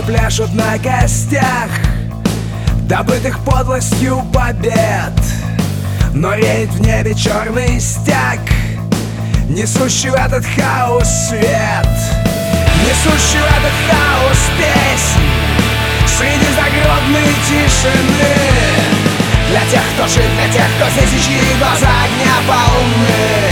пляшут на костях, добытых подлостью побед. Но реет в небе черный стяг, несущий в этот хаос свет, несущий в этот хаос песнь среди загробной тишины. Для тех, кто жив, для тех, кто здесь и чьи глаза огня полны.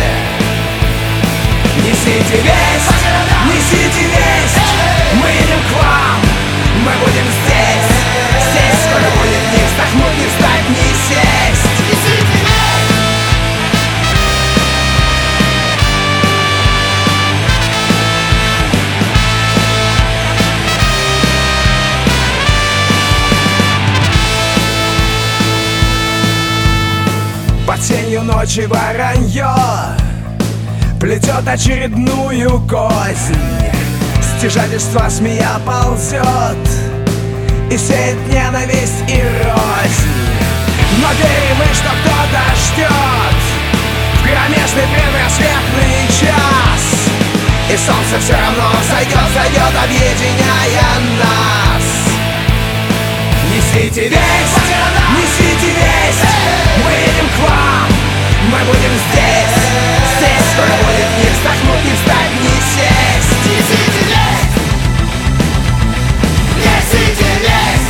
Несите весть, несите весть, мы едем к вам, мы будем здесь. Здесь скоро будет не вздохнуть, не встать, не сесть. Несите весть. Под сенью ночи воронье плетет очередную кознь, стяжательство змея ползет и сеет ненависть и рознь. Но верим мы, что кто-то ждет в кромешный предрассветный час, и солнце все равно взойдет, зайдет, объединяя нас. Несите весть, несите весть, мы едем к вам, мы будем здесь. Здесь скоро будет не вздохнуть, не встать, не сесть. Несите весть, несите весть.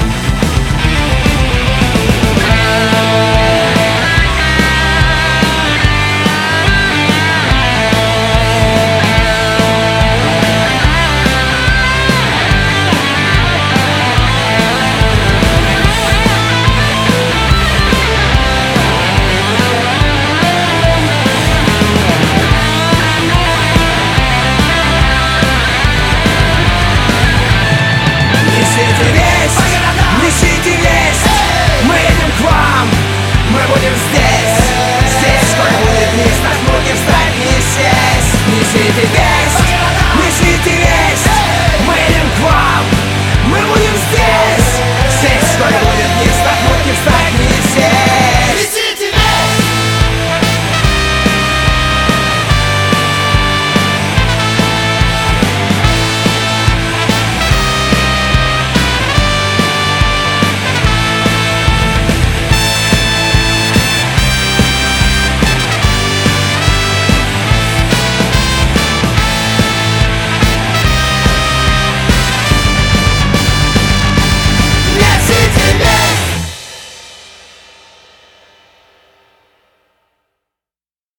Несите весть, мы едем к вам, мы будем здесь. Здесь скоро будет не вздохнуть, не встать, не сесть. Несите весть.